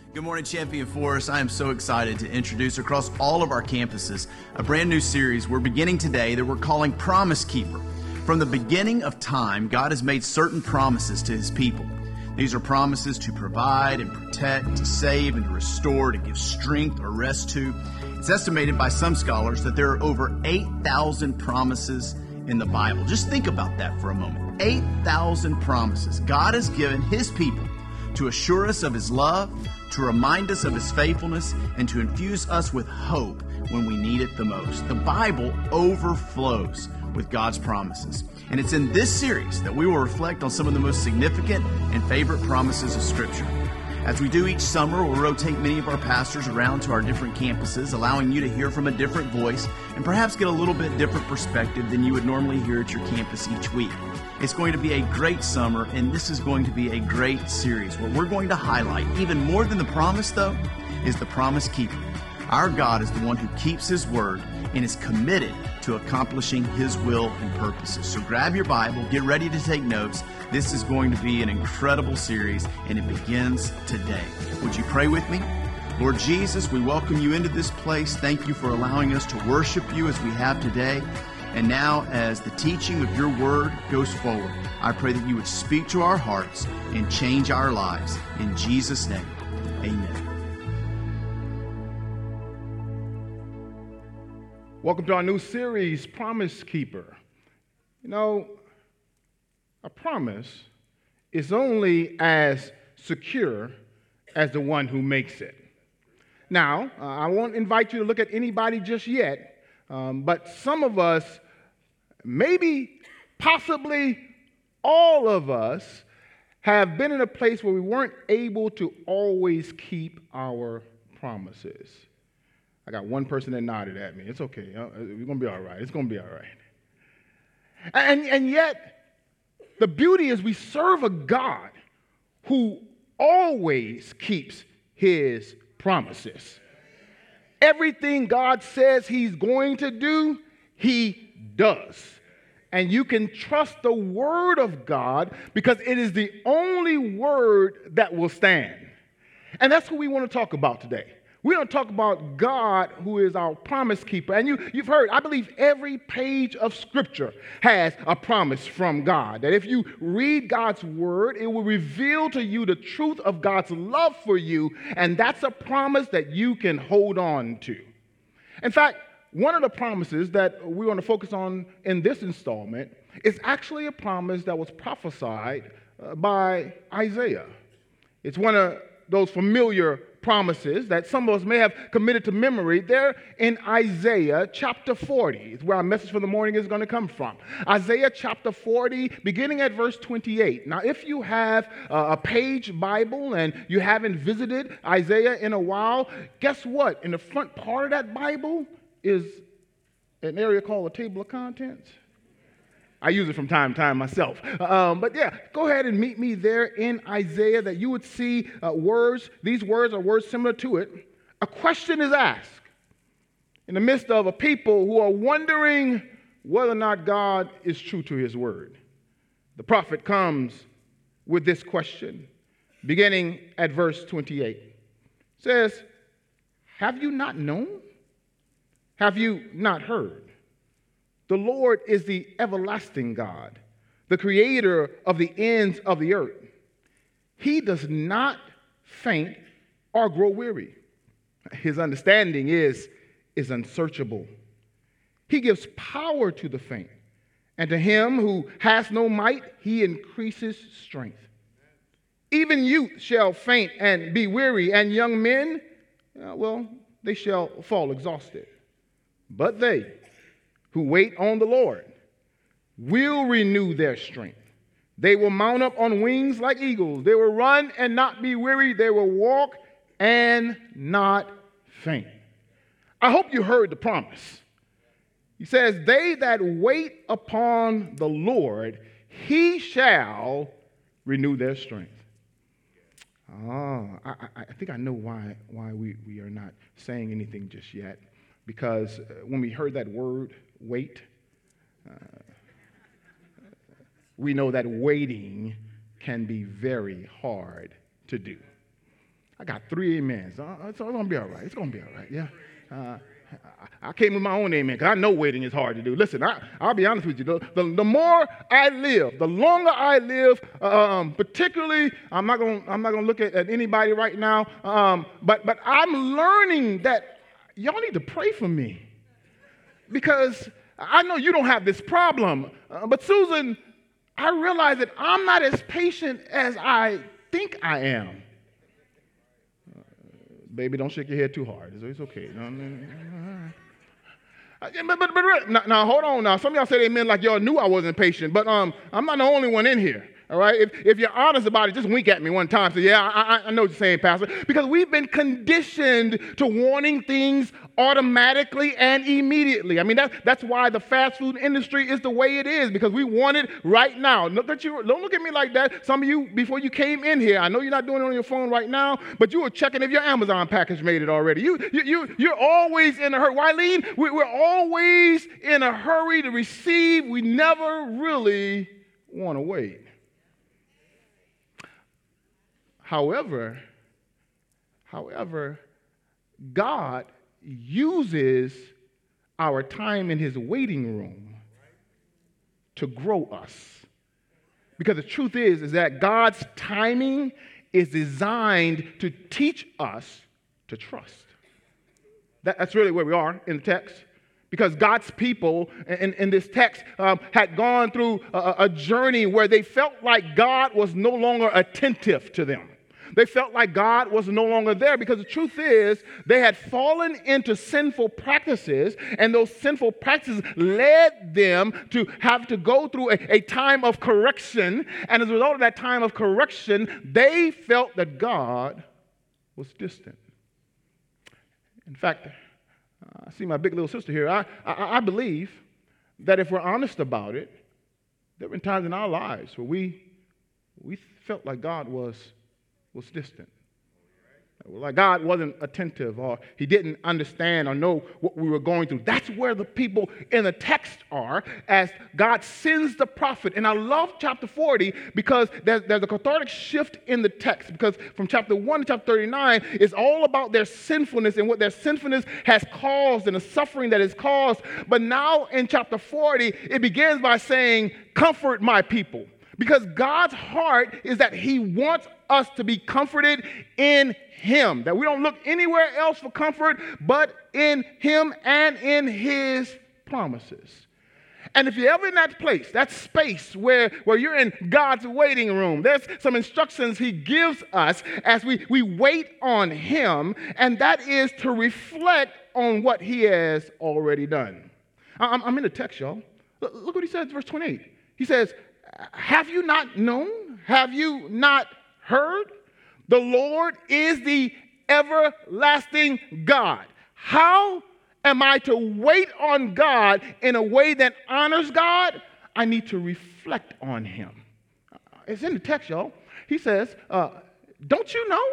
Good morning, Champion Forest. I am so excited to introduce across all of our campuses a brand new series we're beginning today that we're calling Promise Keeper. From the beginning of time, God has made certain promises to His people. These are promises to provide and protect, to save and to restore, to give strength or rest to. It's estimated by some scholars that there are over 8,000 promises in the Bible. Just think about that for a moment. 8,000 promises God has given His people to assure us of His love, to remind us of His faithfulness, and to infuse us with hope when we need it the most. The Bible overflows with God's promises. And it's in this series that we will reflect on some of the most significant and favorite promises of Scripture. As we do each summer, we'll rotate many of our pastors around to our different campuses, allowing you to hear from a different voice and perhaps get a little bit different perspective than you would normally hear at your campus each week. It's going to be a great summer, and this is going to be a great series where we're going to highlight, even more than the promise though, is the promise keeper. Our God is the one who keeps His word and is committed to accomplishing His will and purposes. So grab your Bible, get ready to take notes. This is going to be an incredible series, and it begins today. Would you pray with me? Lord Jesus, we welcome You into this place. Thank You for allowing us to worship You as we have today. And now, as the teaching of Your word goes forward, I pray that You would speak to our hearts and change our lives. In Jesus' name, amen. Welcome to our new series, Promise Keeper. You know, a promise is only as secure as the one who makes it. Now, I won't invite you to look at anybody just yet, but some of us, maybe, possibly all of us, have been in a place where we weren't able to always keep our promises. I got one person that nodded at me. It's okay. We're going to be all right. It's going to be all right. And yet, the beauty is we serve a God who always keeps His promises. Everything God says He's going to do, He does. And you can trust the Word of God because it is the only word that will stand. And that's what we want to talk about today. We're going to talk about God, who is our promise keeper. And you've heard, I believe every page of Scripture has a promise from God. That if you read God's Word, it will reveal to you the truth of God's love for you. And that's a promise that you can hold on to. In fact, one of the promises that we're going to focus on in this installment is actually a promise that was prophesied by Isaiah. It's one of those familiar promises that some of us may have committed to memory. They're in Isaiah chapter 40. It's where our message for the morning is going to come from. Isaiah chapter 40, beginning at verse 28. Now, if you have a page Bible and you haven't visited Isaiah in a while, guess what? In the front part of that Bible is an area called a table of contents. I use it from time to time myself. But yeah, go ahead and meet me there in Isaiah that you would see words. These words are words similar to it. A question is asked in the midst of a people who are wondering whether or not God is true to His word. The prophet comes with this question, beginning at verse 28. It says, "Have you not known? Have you not heard? The Lord is the everlasting God, the creator of the ends of the earth. He does not faint or grow weary. His understanding is unsearchable. He gives power to the faint, and to him who has no might, He increases strength. Even youth shall faint and be weary, and young men, they shall fall exhausted. But they who wait on the Lord will renew their strength. They will mount up on wings like eagles. They will run and not be weary. They will walk and not faint." I hope you heard the promise. He says, "They that wait upon the Lord, He shall renew their strength." I think I know why we are not saying anything just yet. Because when we heard that word, wait, we know that waiting can be very hard to do. I got 3 amens. It's going to be all right. It's going to be all right. Yeah. I came with my own amen because I know waiting is hard to do. Listen, I'll be honest with you. The more I live, the longer I live, particularly, I'm not gonna look at anybody right now, but I'm learning that y'all need to pray for me because I know you don't have this problem. But Susan, I realize that I'm not as patient as I think I am. Baby, don't shake your head too hard. It's okay. But now, hold on now. Some of y'all said amen like y'all knew I wasn't patient, but I'm not the only one in here. All right? If you're honest about it, just wink at me one time. Say, yeah, I know what you're saying, Pastor. Because we've been conditioned to wanting things automatically and immediately. I mean, that's why the fast food industry is the way it is, because we want it right now. Don't look at me like that. Some of you, before you came in here, I know you're not doing it on your phone right now, but you were checking if your Amazon package made it already. You're always in a hurry. Wileen, we're always in a hurry to receive. We never really want to wait. However, God uses our time in his waiting room to grow us. Because the truth is that God's timing is designed to teach us to trust. That's really where we are in the text. Because God's people in this text had gone through a journey where they felt like God was no longer attentive to them. They felt like God was no longer there because the truth is they had fallen into sinful practices, and those sinful practices led them to have to go through a time of correction. And as a result of that time of correction, they felt that God was distant. In fact, I see my big little sister here. I believe that if we're honest about it, there have been times in our lives where we felt like God was distant. Like God wasn't attentive, or he didn't understand or know what we were going through. That's where the people in the text are as God sends the prophet. And I love chapter 40 because there's a cathartic shift in the text, because from chapter 1 to chapter 39 is all about their sinfulness and what their sinfulness has caused and the suffering that is caused. But now in chapter 40, it begins by saying, "Comfort my people." Because God's heart is that he wants us to be comforted in him, that we don't look anywhere else for comfort but in him and in his promises. And if you're ever in that place, that space where you're in God's waiting room, there's some instructions he gives us as we wait on him, and that is to reflect on what he has already done. I'm in the text, y'all. Look what he says, verse 28. He says, "Have you not known? Have you not heard? The Lord is the everlasting God." How am I to wait on God in a way that honors God? I need to reflect on him. It's in the text, y'all. He says, don't you know?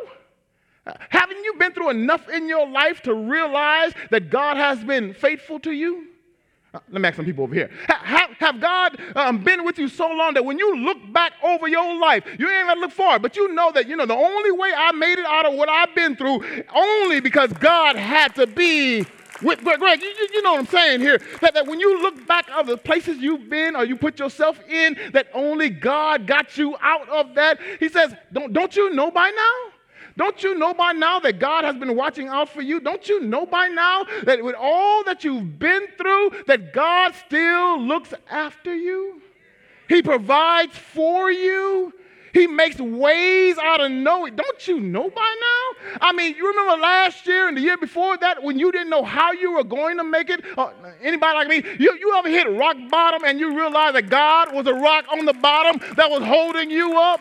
Haven't you been through enough in your life to realize that God has been faithful to you? Let me ask some people over here. Have God been with you so long that when you look back over your life, you ain't got to look forward, but you know that, the only way I made it out of what I've been through, only because God had to be with Greg, you know what I'm saying here, that when you look back of the places you've been or you put yourself in, that only God got you out of that. He says, don't you know by now? Don't you know by now that God has been watching out for you? Don't you know by now that with all that you've been through, that God still looks after you? He provides for you. He makes ways out of no. Don't you know by now? I mean, you remember last year and the year before that when you didn't know how you were going to make it? Anybody like me? You ever hit rock bottom and you realize that God was a rock on the bottom that was holding you up?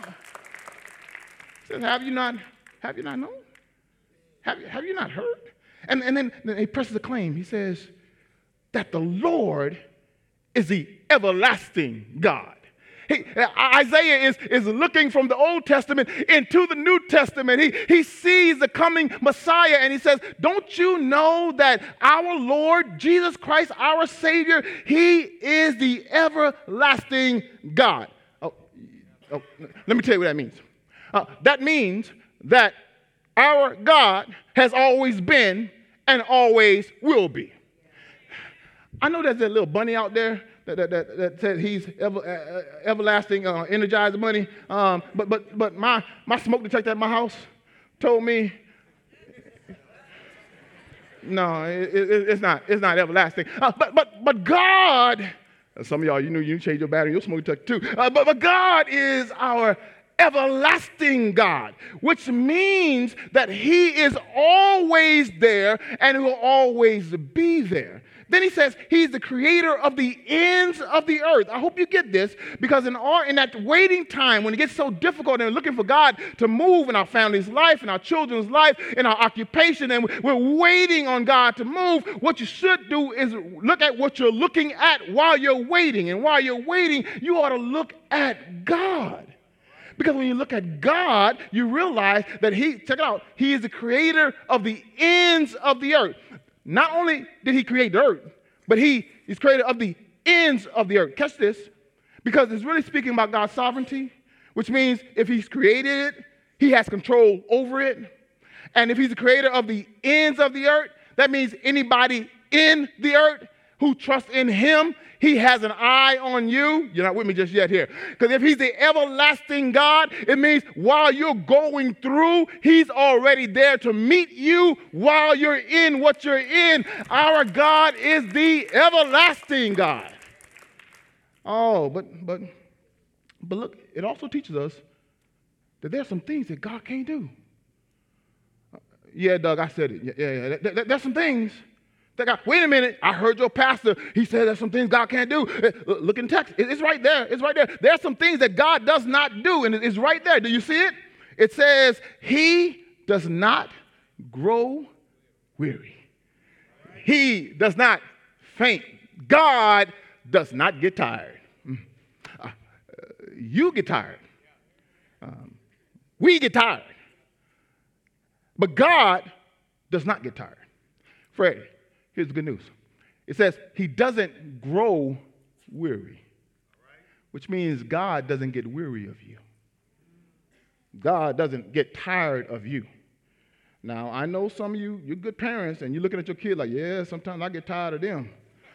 He says, have you not known? Have you not heard? And then he presses a claim. He says that the Lord is the everlasting God. Isaiah is looking from the Old Testament into the New Testament. He sees the coming Messiah, and he says, don't you know that our Lord, Jesus Christ, our Savior, he is the everlasting God. Oh, let me tell you what that means. That means that Our God has always been and always will be. I know there's that little bunny out there that said he's everlasting, energized bunny. But my smoke detector at my house told me, no, it's not everlasting. But God, some of y'all, you change your battery, your smoke detector too. But God is our everlasting God, which means that he is always there and will always be there. Then he says he's the creator of the ends of the earth. I hope you get this, because in that waiting time, when it gets so difficult and we're looking for God to move in our family's life, in our children's life, in our occupation, and we're waiting on God to move, what you should do is look at what you're looking at while you're waiting. And while you're waiting, you ought to look at God. Because when you look at God, you realize that check it out, he is the creator of the ends of the earth. Not only did he create the earth, but he is creator of the ends of the earth. Catch this, because it's really speaking about God's sovereignty, which means if he's created it, he has control over it. And if he's the creator of the ends of the earth, that means anybody in the earth who trusts in him, he has an eye on you. You're not with me just yet here. Because if he's the everlasting God, it means while you're going through, he's already there to meet you while you're in what you're in. Our God is the everlasting God. Oh, but look, it also teaches us that there's some things that God can't do. Yeah, Doug, I said it. Yeah. There's some things that God, wait a minute, I heard your pastor, he said there's some things God can't do. Look in text, it's right there, it's right there. There's some things that God does not do, and it's right there. Do you see it? It says, he does not grow weary. He does not faint. God does not get tired. You get tired. We get tired. But God does not get tired. Fred, here's the good news. It says he doesn't grow weary, which means God doesn't get weary of you. God doesn't get tired of you. Now, I know some of you, you're good parents, and you're looking at your kid like, yeah, sometimes I get tired of them.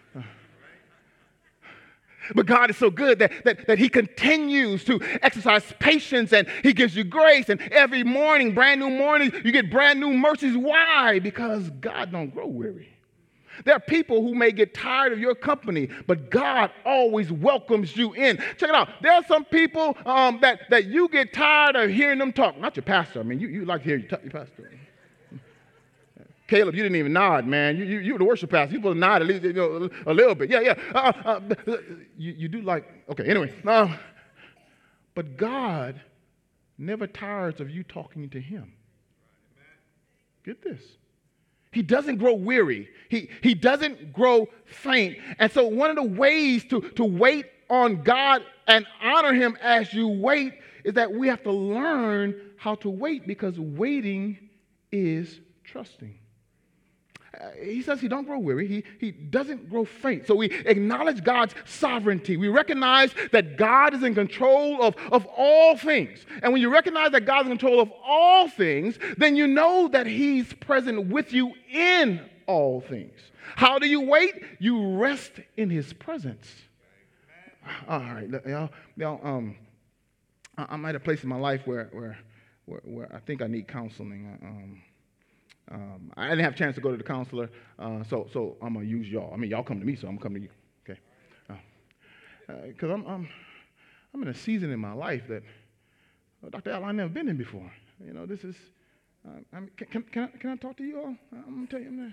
But God is so good that he continues to exercise patience, and he gives you grace. And every morning, brand new morning, you get brand new mercies. Why? Because God don't grow weary. There are people who may get tired of your company, but God always welcomes you in. Check it out. There are some people that you get tired of hearing them talk. Not your pastor. I mean, you like to hear your pastor. Caleb, you didn't even nod, man. You were the worship pastor. You supposed to nod at least a little bit. Yeah. You do like, okay, anyway. But God never tires of you talking to him. Get this. He doesn't grow weary. He doesn't grow faint. And so one of the ways to wait on God and honor him as you wait is that we have to learn how to wait, because waiting is trusting. He says he don't grow weary. He doesn't grow faint. So we acknowledge God's sovereignty. We recognize that God is in control of all things. And when you recognize that God is in control of all things, then you know that he's present with you in all things. How do you wait? You rest in his presence. All right, y'all, I'm at a place in my life where I think I need counseling. I didn't have a chance to go to the counselor, so I'm going to use y'all. I mean, y'all come to me, so I'm going to come to you, okay? Because I'm in a season in my life that, Dr. Al, I've never been in before. You know, this is, can I talk to you all? I'm going to tell you,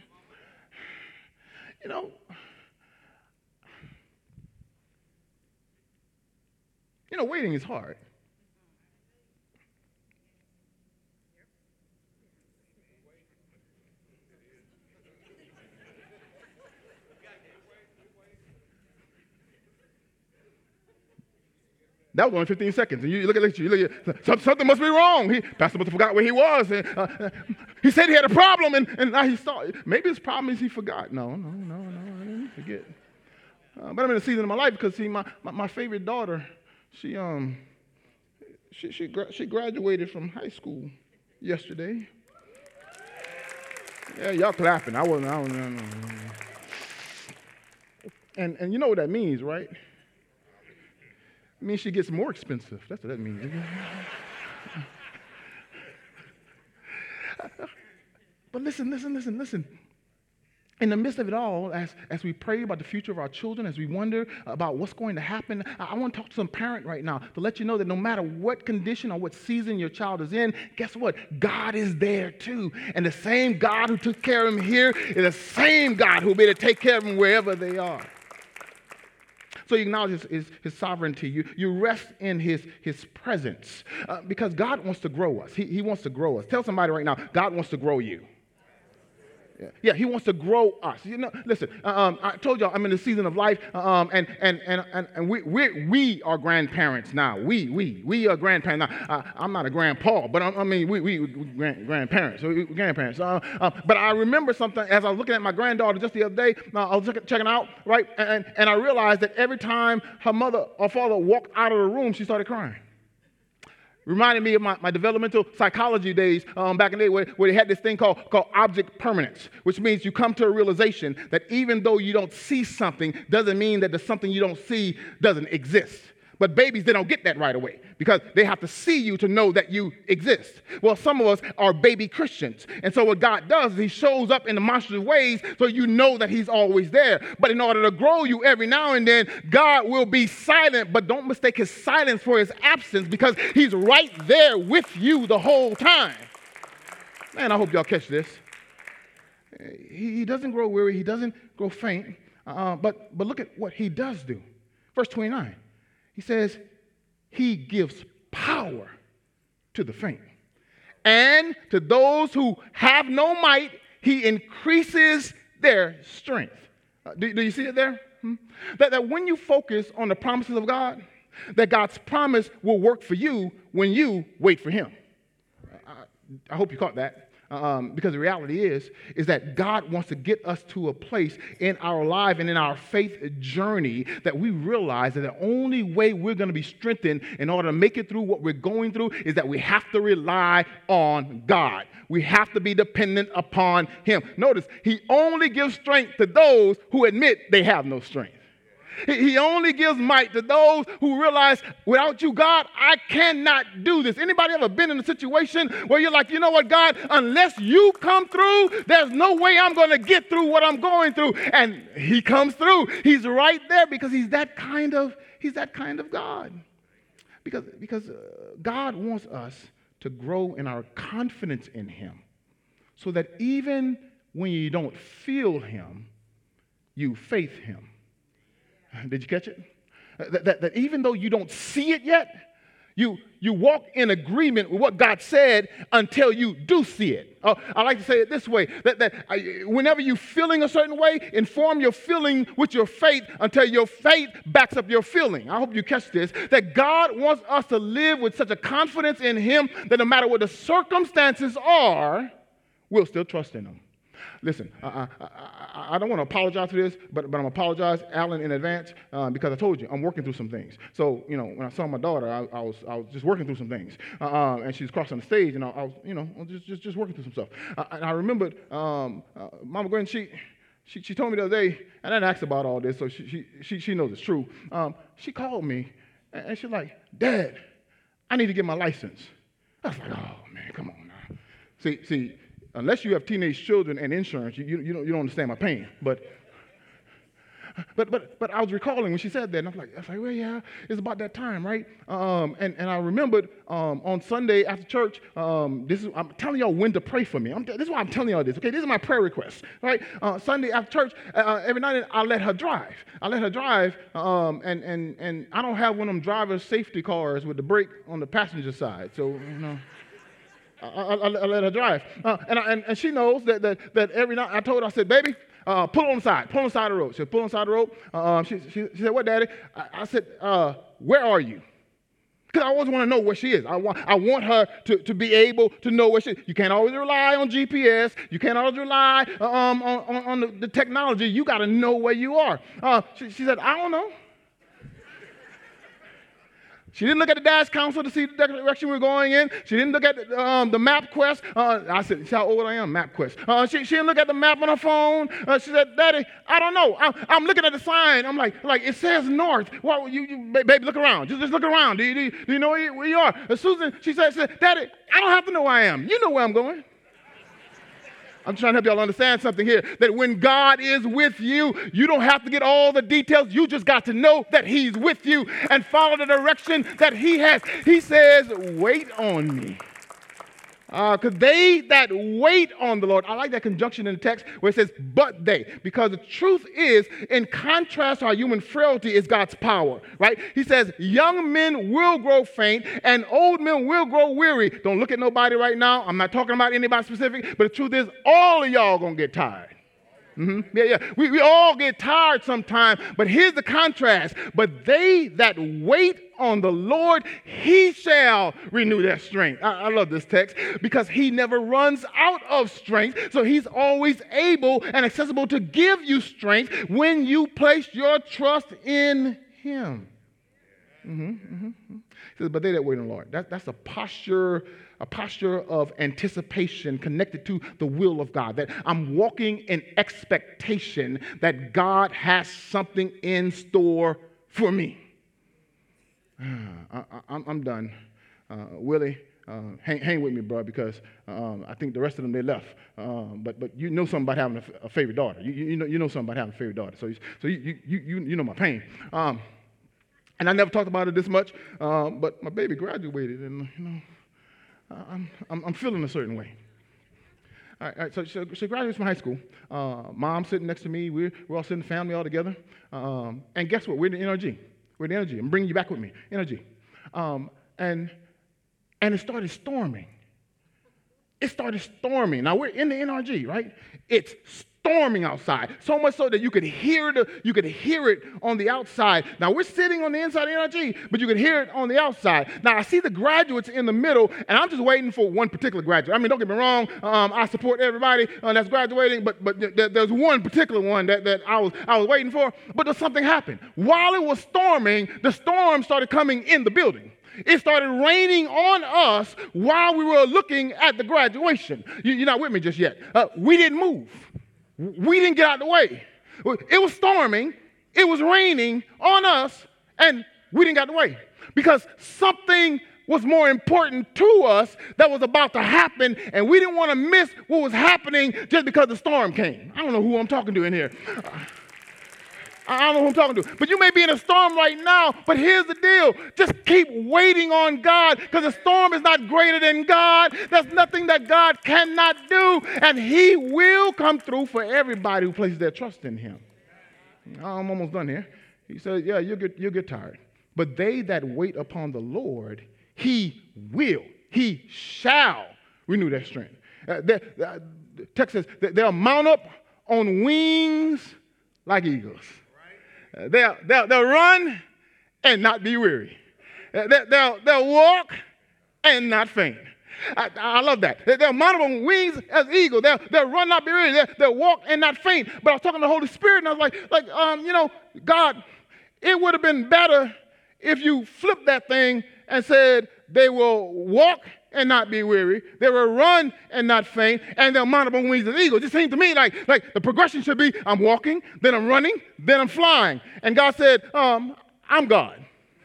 waiting is hard. That was only 15 seconds. And you look at you, something must be wrong. Pastor must have forgot where he was. He said he had a problem, and now he saw it. Maybe his problem is he forgot. No, I didn't forget. But I'm in a season of my life because, see, my favorite daughter, she graduated from high school yesterday. Yeah, y'all clapping. I wasn't. No. And you know what that means, right? It means she gets more expensive. That's what that means. But listen. In the midst of it all, as we pray about the future of our children, as we wonder about what's going to happen, I want to talk to some parent right now to let you know that no matter what condition or what season your child is in, guess what? God is there too. And the same God who took care of them here is the same God who will be able to take care of them wherever they are. So you acknowledge his sovereignty. You rest in his presence because God wants to grow us. He wants to grow us. Tell somebody right now, God wants to grow you. Yeah, he wants to grow us. You know, listen. I told y'all I'm in the season of life, and we are grandparents now. We are grandparents now. I'm not a grandpa, but we grandparents. So we're grandparents. But I remember something as I was looking at my granddaughter just the other day. I was checking out, right, and I realized that every time her mother or father walked out of the room, she started crying. Reminded me of my developmental psychology days back in the day where they had this thing called object permanence, which means you come to a realization that even though you don't see something, doesn't mean that the something you don't see doesn't exist. But babies, they don't get that right away because they have to see you to know that you exist. Well, some of us are baby Christians. And so what God does is he shows up in demonstrative ways so you know that he's always there. But in order to grow you every now and then, God will be silent, but don't mistake his silence for his absence because he's right there with you the whole time. Man, I hope y'all catch this. He doesn't grow weary. He doesn't grow faint. But look at what he does do. Verse 29. He says, he gives power to the faint. And to those who have no might, he increases their strength. Do you see it there? That when you focus on the promises of God, that God's promise will work for you when you wait for him. I hope you caught that. Because the reality is that God wants to get us to a place in our life and in our faith journey that we realize that the only way we're going to be strengthened in order to make it through what we're going through is that we have to rely on God. We have to be dependent upon him. Notice, he only gives strength to those who admit they have no strength. He only gives might to those who realize, without you, God, I cannot do this. Anybody ever been in a situation where you're like, you know what, God, unless you come through, there's no way I'm going to get through what I'm going through. And he comes through. He's right there because he's that kind of God. Because God wants us to grow in our confidence in him so that even when you don't feel him, you faith him. Did you catch it? That even though you don't see it yet, you walk in agreement with what God said until you do see it. I like to say it this way, that whenever you're feeling a certain way, inform your feeling with your faith until your faith backs up your feeling. I hope you catch this, that God wants us to live with such a confidence in him that no matter what the circumstances are, we'll still trust in him. Listen, I don't want to apologize for this, but I'm going to apologize, Alan, in advance because I told you I'm working through some things. So, when I saw my daughter, I was just working through some things, and she was crossing the stage, and I was, just working through some stuff. And I remembered Mama Gwen, she told me the other day, and I didn't ask about all this, so she knows it's true. She called me, and she's like, Dad, I need to get my license. I was like, oh man, come on now. See. Unless you have teenage children and insurance, you don't understand my pain. But I was recalling when she said that, and I was like, well, yeah, it's about that time, right? And I remembered on Sunday after church, I'm telling y'all when to pray for me. This is why I'm telling y'all this, okay? This is my prayer request, right? Sunday after church, every night I let her drive. And I don't have one of them driver's safety cars with the brake on the passenger side, so, I let her drive. And she knows that every night I told her, I said, baby, pull on the side of the road. She said, pull on the side of the road. She said, what, Daddy? I said, where are you? Because I always want to know where she is. I want her to be able to know where she is. You can't always rely on GPS. You can't always rely on the technology. You got to know where you are. She said, I don't know. She didn't look at the dash console to see the direction we're going in. She didn't look at the MapQuest. I said, see how old I am, MapQuest. She didn't look at the map on her phone. She said, Daddy, I don't know. I'm looking at the sign. I'm like it says north. Well, baby, look around. Just look around. Do you know where you are? Susan, she said, Daddy, I don't have to know where I am. You know where I'm going. I'm trying to help y'all understand something here, that when God is with you, you don't have to get all the details. You just got to know that he's with you and follow the direction that he has. He says, wait on me. Because they that wait on the Lord, I like that conjunction in the text where it says, but they. Because the truth is, in contrast to our human frailty is God's power, right? He says, young men will grow faint and old men will grow weary. Don't look at nobody right now. I'm not talking about anybody specific, but the truth is, all of y'all going to get tired. Yeah. We all get tired sometime, but here's the contrast. But they that wait on the Lord, he shall renew their strength. I love this text because he never runs out of strength. So he's always able and accessible to give you strength when you place your trust in him. He says, but they that wait on the Lord. That's a posture of anticipation connected to the will of God, that I'm walking in expectation that God has something in store for me. I'm done. Willie, hang with me, bro, because I think the rest of them, they left. But you know something about having a favorite daughter. You know something about having a favorite daughter. So you know my pain. And I never talked about it this much, but my baby graduated, and I'm feeling a certain way. All right, so she graduates from high school. Mom sitting next to me. We're all sitting, family all together. And guess what? We're in the NRG. We're in the NRG. I'm bringing you back with me. NRG. And it started storming. Now, we're in the NRG, right? It's storming outside, so much so that you could hear it on the outside. Now, we're sitting on the inside of the NRG, but you could hear it on the outside. Now, I see the graduates in the middle, and I'm just waiting for one particular graduate. I mean, don't get me wrong. I support everybody that's graduating, but there's one particular one that I was waiting for. But something happened. While it was storming, the storm started coming in the building. It started raining on us while we were looking at the graduation. You're not with me just yet. We didn't move. We didn't get out of the way. It was storming. It was raining on us, and we didn't get out of the way because something was more important to us that was about to happen, and we didn't want to miss what was happening just because the storm came. I don't know who I'm talking to in here. I don't know who I'm talking to. But you may be in a storm right now, but here's the deal. Just keep waiting on God because the storm is not greater than God. There's nothing that God cannot do, and he will come through for everybody who places their trust in him. I'm almost done here. He said, yeah, you'll get tired. But they that wait upon the Lord, he shall renew their strength. The text says they'll mount up on wings like eagles. They'll run and not be weary. They'll walk and not faint. I love that. They'll mount up on wings as eagles. They'll run, not be weary. They'll walk and not faint. But I was talking to the Holy Spirit, and I was like, God, it would have been better if you flipped that thing and said they will walk and not be weary. They will run and not faint, and they'll mount up on wings as eagles. It just seems to me like the progression should be I'm walking, then I'm running, then I'm flying. And God said, I'm God.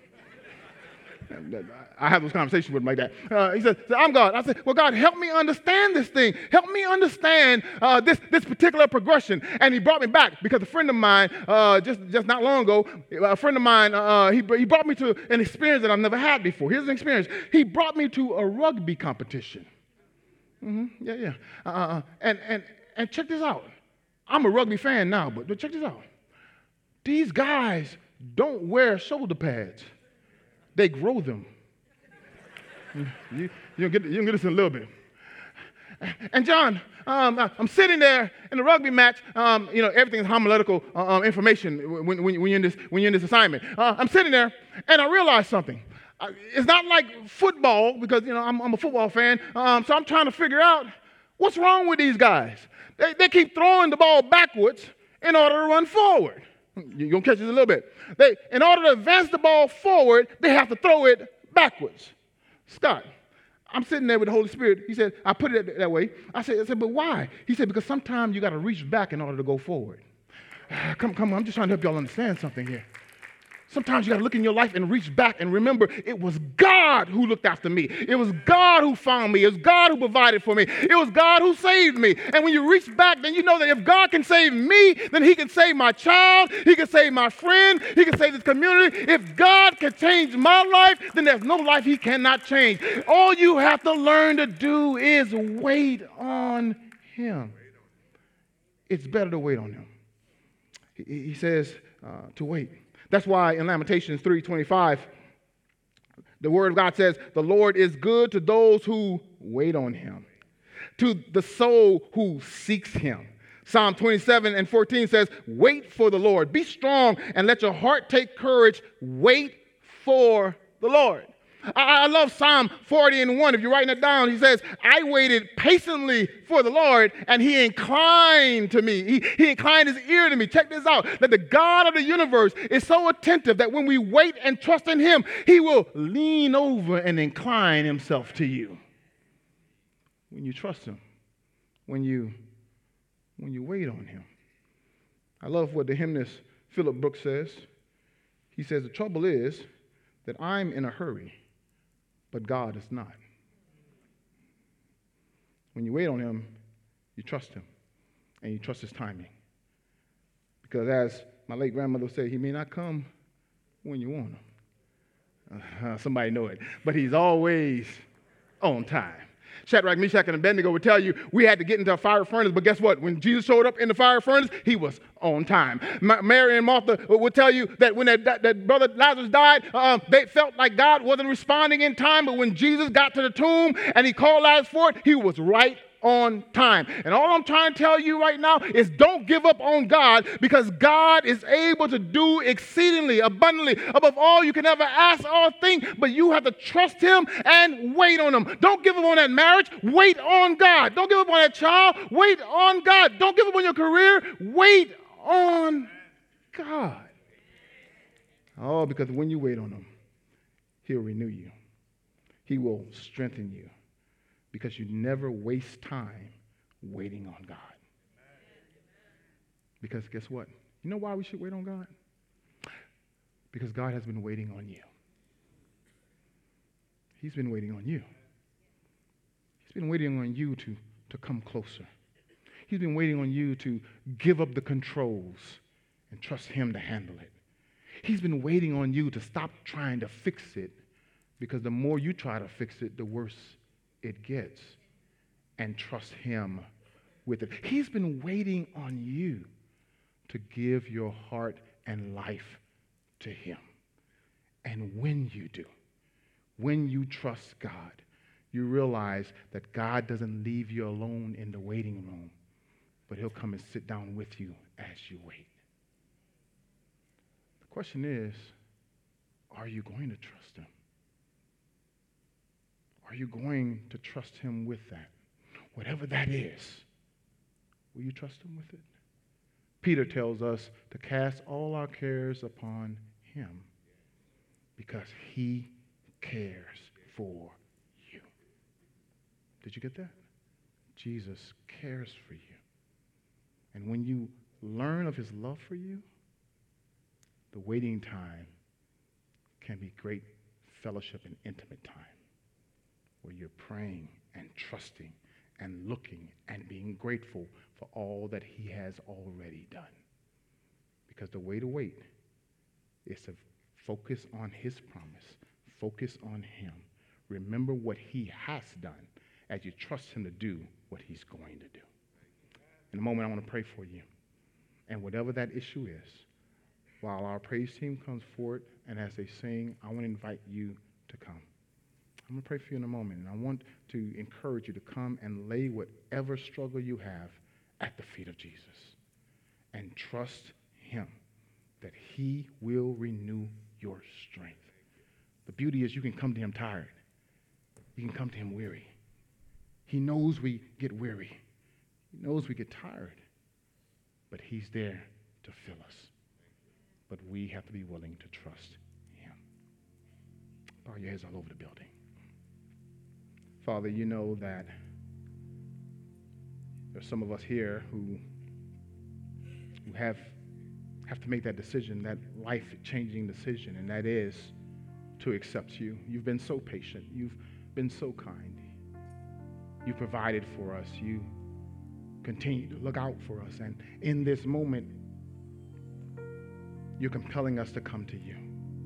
I have those conversations with him like that. He said, I'm God. I said, well, God, help me understand this thing. Help me understand this particular progression. And he brought me back because a friend of mine, just not long ago, a friend of mine, he brought me to an experience that I've never had before. Here's an experience. He brought me to a rugby competition. Yeah. And check this out. I'm a rugby fan now, but check this out. These guys don't wear shoulder pads. They grow them. You'll get this in a little bit. And John, I'm sitting there in the rugby match. Everything is homiletical information when you're in this assignment. I'm sitting there, and I realized something. It's not like football because I'm a football fan. So I'm trying to figure out what's wrong with these guys. They keep throwing the ball backwards in order to run forward. You're going to catch this a little bit. In order to advance the ball forward, they have to throw it backwards. Scott, I'm sitting there with the Holy Spirit. He said, I put it that way. I said, but why? He said, because sometimes you got to reach back in order to go forward. Come on, I'm just trying to help y'all understand something here. Sometimes you got to look in your life and reach back and remember it was God who looked after me. It was God who found me. It was God who provided for me. It was God who saved me. And when you reach back, then you know that if God can save me, then he can save my child. He can save my friend. He can save this community. If God can change my life, then there's no life he cannot change. All you have to learn to do is wait on him. It's better to wait on him. He says to wait. That's why in Lamentations 3:25, the word of God says, the Lord is good to those who wait on him, to the soul who seeks him. Psalm 27:14 says, wait for the Lord. Be strong and let your heart take courage. Wait for the Lord. I love Psalm 40:1. If you're writing it down, he says, I waited patiently for the Lord, and he inclined to me. He inclined his ear to me. Check this out, that the God of the universe is so attentive that when we wait and trust in him, he will lean over and incline himself to you. When you trust him, when you wait on him. I love what the hymnist Philip Brooks says. He says, the trouble is that I'm in a hurry, but God is not. When you wait on him, you trust him, and you trust his timing. Because as my late grandmother would say, he may not come when you want him. Somebody know it. But he's always on time. Shadrach, Meshach, and Abednego would tell you we had to get into a fire furnace, but guess what? When Jesus showed up in the fire furnace, he was on time. Mary and Martha would tell you that when that brother Lazarus died, they felt like God wasn't responding in time, but when Jesus got to the tomb and he called Lazarus forth, he was right on time. And all I'm trying to tell you right now is don't give up on God, because God is able to do exceedingly abundantly above all you can ever ask or think, but you have to trust him and wait on him. Don't give up on that marriage. Wait on God. Don't give up on that child. Wait on God. Don't give up on your career. Wait on God. Oh, because when you wait on him, he'll renew you. He will strengthen you. Because you never waste time waiting on God. Because guess what? You know why we should wait on God? Because God has been waiting on you. He's been waiting on you. He's been waiting on you to come closer. He's been waiting on you to give up the controls and trust him to handle it. He's been waiting on you to stop trying to fix it, because the more you try to fix it, the worse it gets, and trust him with it. He's been waiting on you to give your heart and life to him. And when you do, when you trust God, you realize that God doesn't leave you alone in the waiting room, but he'll come and sit down with you as you wait. The question is, are you going to trust him? Are you going to trust him with that? Whatever that is, will you trust him with it? Peter tells us to cast all our cares upon him because he cares for you. Did you get that? Jesus cares for you. And when you learn of his love for you, the waiting time can be great fellowship and intimate time, where you're praying and trusting and looking and being grateful for all that he has already done. Because the way to wait is to focus on his promise, focus on him. Remember what he has done as you trust him to do what he's going to do. In a moment, I want to pray for you. And whatever that issue is, while our praise team comes forward and as they sing, I want to invite you to come. I'm going to pray for you in a moment, and I want to encourage you to come and lay whatever struggle you have at the feet of Jesus and trust him that he will renew your strength. The beauty is you can come to him tired. You can come to him weary. He knows we get weary. He knows we get tired, but he's there to fill us. but we have to be willing to trust him. Bow your heads all over the building. Father, you know that there's some of us here who have to make that decision, that life-changing decision, and that is to accept you. You've been so patient. You've been so kind. You provided for us. You continue to look out for us. And in this moment, you're compelling us to come to you.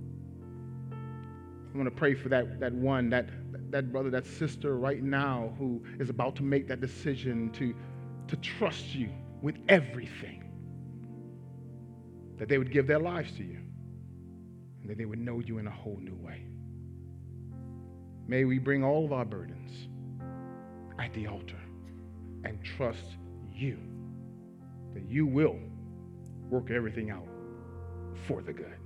I want to pray for that one, that brother, that sister right now who is about to make that decision to trust you with everything. That they would give their lives to you. And that they would know you in a whole new way. May we bring all of our burdens at the altar and trust you, that you will work everything out for the good,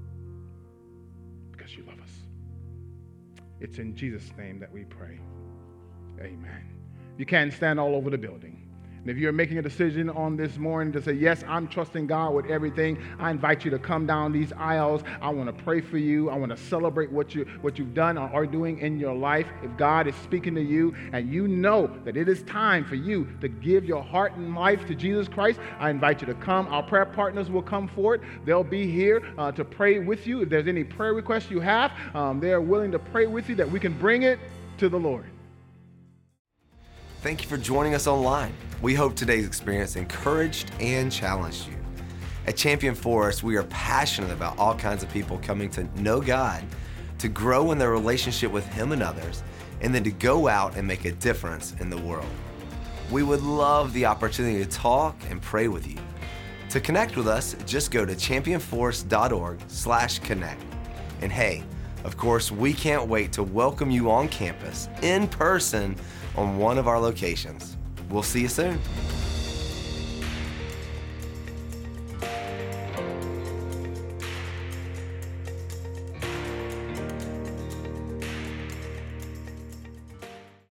because you love us. It's in Jesus' name that we pray. Amen. You can stand all over the building. And if you're making a decision on this morning to say, yes, I'm trusting God with everything, I invite you to come down these aisles. I want to pray for you. I want to celebrate what you've done or are doing in your life. If God is speaking to you and you know that it is time for you to give your heart and life to Jesus Christ, I invite you to come. Our prayer partners will come forward. They'll be here to pray with you. If there's any prayer requests you have, they are willing to pray with you that we can bring it to the Lord. Thank you for joining us online. We hope today's experience encouraged and challenged you. At Champion Forest, we are passionate about all kinds of people coming to know God, to grow in their relationship with Him and others, and then to go out and make a difference in the world. We would love the opportunity to talk and pray with you. To connect with us, just go to championforest.org/connect. And hey, of course, we can't wait to welcome you on campus in person on one of our locations. We'll see you soon.